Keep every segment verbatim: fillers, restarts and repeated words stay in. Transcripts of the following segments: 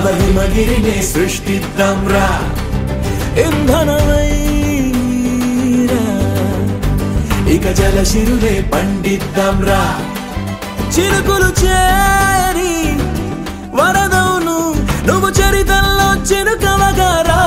నవహిమగిరినే సృష్టిద్దాం రా ఇంధనమైరా ఇక జలశిరులే పండిద్దాం రా చిరుకులు చేరి వరదవును నువ్వు చరితల్లో చిరుకవగా రా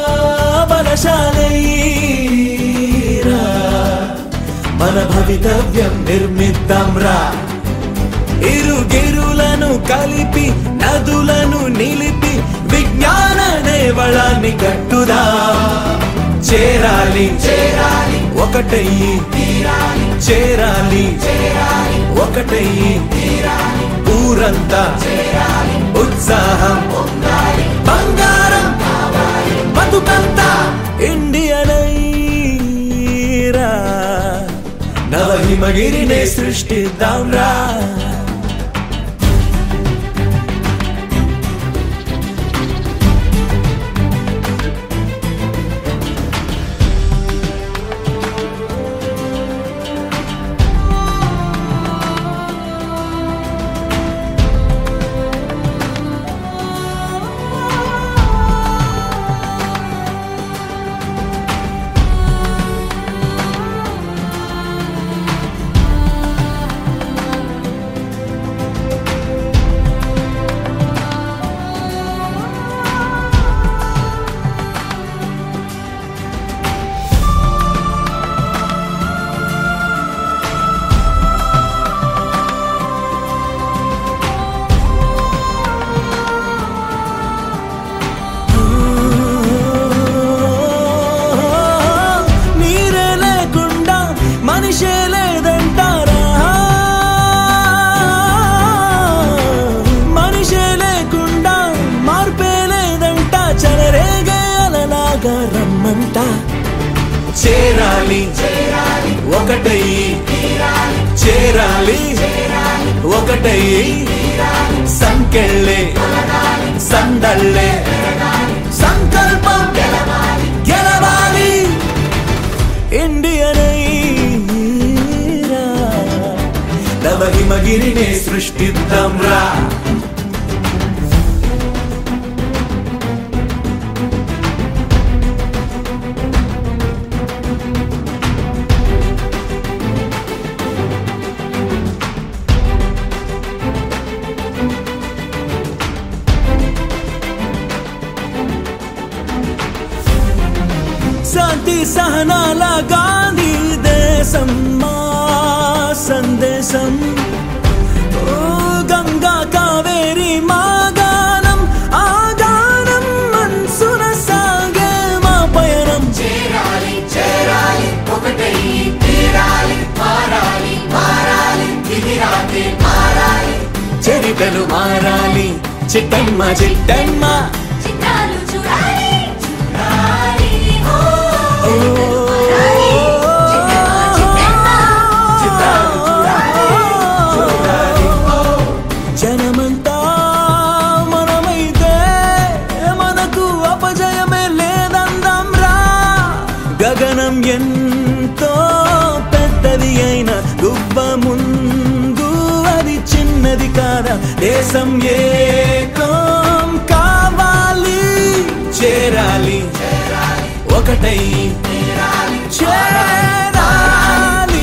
బలశాలైరా మన భవితవ్యం నిర్మిద్దాం రా ఇరుగిరులను కలిపి నదులను నిలిపి విజ్ఞాన నేవళాన్ని కట్టుదా చేరాలి చేరాలి ఒకటయ్యి తీరాలి చేరాలి చేరాలి ఒకటయ్యి తీరాలి ఊరంతా చేరాలి ఉత్సాహం పొందాలి బంగారం కావాలి బతుకంతా ఇండియనైరా నవహిమగిరినే సృష్టిద్దాం రా మనిషే లేదంటారా మనిషే లేకుండా మార్పే లేదంట చెలరేగే అలలాగా రమ్మంట చేరాలి చేరాలి ఒకటయ్యి చేరాలి ఒకటయ్యి సంకెళ్ళే సందళ్ళే సంకల్పం గెలవాలి ఇండియనై నవహిమగిరినే సృష్టిద్దాం రా శాంతి సహనాల గాంధీ దేశం మా సందేశం గంగా కావేరి మా గానం ఆ గానం మనసున సాగే మా పయనం చేరాలి చేరాలి ఒకటయ్యి తీరాలి మారాలి మారాలి విధిరాతే మారాలి చరితలు మారాలి చిట్టమ్మ చిట్టమ్మ చిత్రాలు చూడాలి చూడాలి ఓ జనమంతా మనమైతే మనకు అపజయమే లేదందాం రా గగనం ఎంతో పెద్దది అయిన గుబ్బ ముందు అది చిన్నది కాదా దేశం ఏకం కావాలి చేరాలి ఒకటయ్యి చేరాలి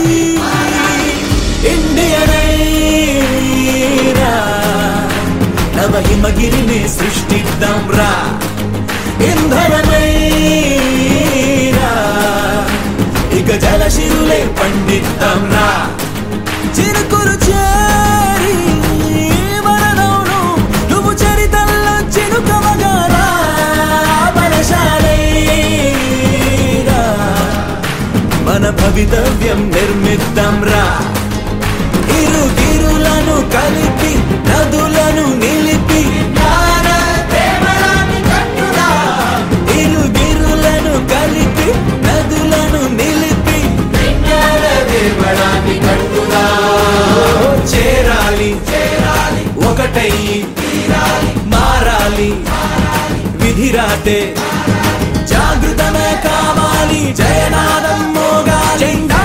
ఇండియనైరా నవహిమగిరిని సృష్టిద్దాం రా ఇంధనమైరా ఇక జలశిరులే పండిద్దాం రా చిరుకులు చేరి వరదవును నువ్వు చరితల్లో చిరుకవగా రా బలశాలైరా మన భవితవ్యం నిర్మిద్దాం రా ఇరుగిరులను కలిపి నదులను నిలిపి ఇరుగిరులను కలిపి నదులను నిలిపి చేరాలి చేరాలి ఒకటయ్యి మారాలి విధిరాతే జాగృతమే కావాలి జయనాదం మోగాలి